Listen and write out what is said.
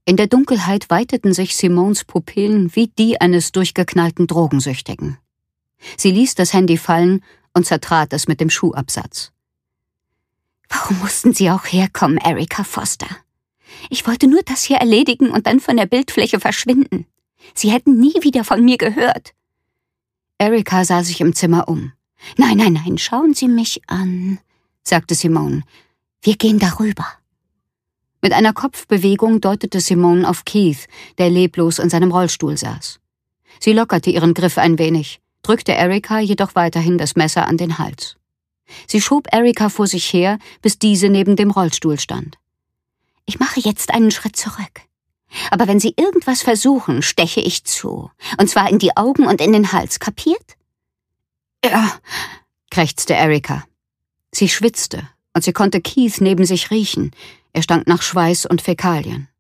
In der Dunkelheit weiteten sich Simons Pupillen wie die eines durchgeknallten Drogensüchtigen. Sie ließ das Handy fallen und zertrat es mit dem Schuhabsatz. »Warum mussten Sie auch herkommen, Erica Foster? Ich wollte nur das hier erledigen und dann von der Bildfläche verschwinden. Sie hätten nie wieder von mir gehört.« Erica sah sich im Zimmer um. Nein, schauen Sie mich an«, sagte Simone. »Wir gehen darüber.« Mit einer Kopfbewegung deutete Simone auf Keith, der leblos in seinem Rollstuhl saß. Sie lockerte ihren Griff ein wenig, drückte Erica jedoch weiterhin das Messer an den Hals. Sie schob Erica vor sich her, bis diese neben dem Rollstuhl stand. »Ich mache jetzt einen Schritt zurück. Aber wenn Sie irgendwas versuchen, steche ich zu. Und zwar in die Augen und in den Hals, kapiert?« »Ja«, krächzte Erica. Sie schwitzte, und sie konnte Keith neben sich riechen. Er stank nach Schweiß und Fäkalien.